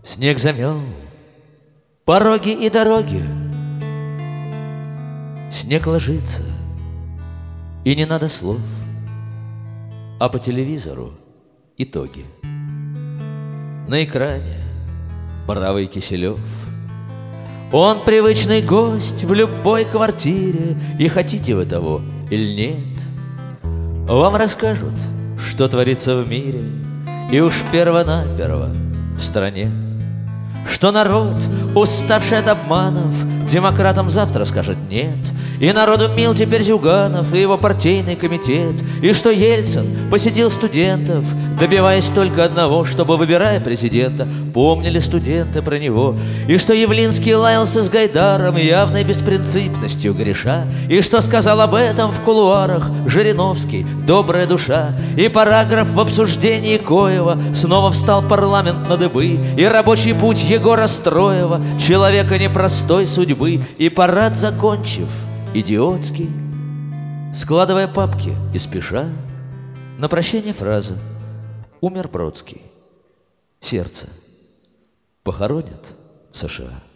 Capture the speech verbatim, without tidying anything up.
Снег замел пороги и дороги, снег ложится, и не надо слов, а по телевизору итоги. На экране бравый Киселев. Он привычный гость в любой квартире, и хотите вы того или нет, вам расскажут, что творится в мире, и уж перво-наперво в стране. Что народ, уставший от обманов, демократам завтра скажет нет, и народу мил теперь Зюганов и его партийный комитет, и что Ельцин посетил студентов, добиваясь только одного, чтобы, выбирая президента, помнили студенты про него, и что Явлинский лаялся с Гайдаром, явной беспринципностью греша, и что сказал об этом в кулуарах Жириновский, добрая душа, и параграф в обсуждении коего снова встал парламент на дыбы, и рабочий путь Егора Строева, человека непростой судьбы, и парад закончив идиотский, складывая папки и спеша, на прощание фраза: умер Бродский, сердце похоронят в США.